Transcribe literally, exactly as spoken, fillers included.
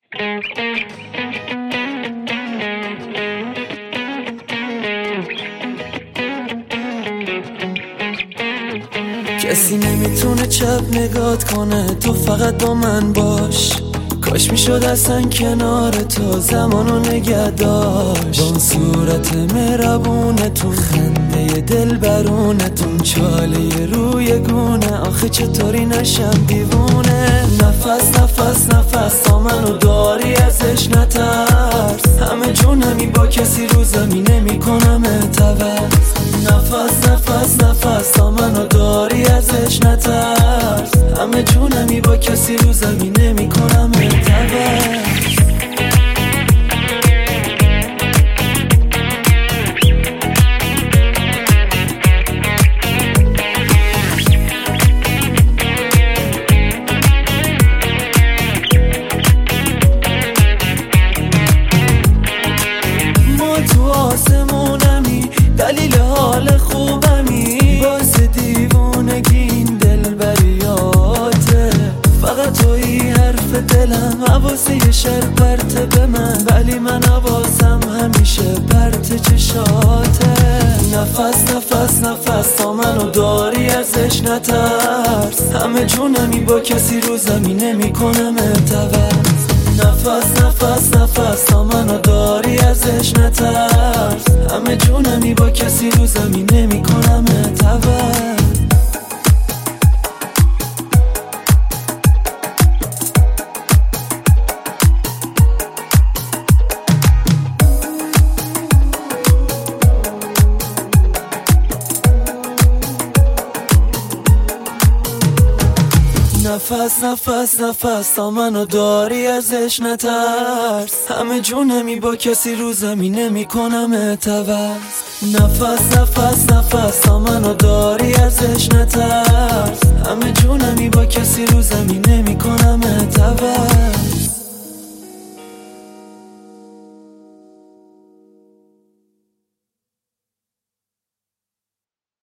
کسی نمیتونه چپ نگات کنه، تو فقط با من باش. کاش میشد اصلا کنار تو زمانو نگه داشت. با اون صورت مهربونتون، خنده دل برونتون، چاله روی گونه، آخه چطوری نشم دیوونه. نفس نفس نفس تا منو داری ازش نترس، همه جونمی با کسی رو زمین نمی کنم اتوس. نفس نفس نفس تا منو داری ازش نترس، همه جونمی با کسی رو زمین نمی کنم اتوس. آسمونمی دلیل حال خوبمی، باعث دیوونگی این دل بریاته. فقط تویی حرف دلم، حواسه یه شر پرته به من، ولی من حواسم همیشه پرت چشاته. نفس نفس نفس تا منو داری ازش نترس، همه جونمی با کسی رو زمین نمی کنم اتوس. نفس نفس نفس تا منو داری ازش نترس، همه جونمی با کسی رو زمین نمی کنم اتوس. نفس نفس نفس تا منو داری ازش نترس، همه جونمی با کسی رو زمین نمی کنم اتوس. نفس نفس نفس تا منو داری ازش نترس، همه جونمی با کسی رو زمین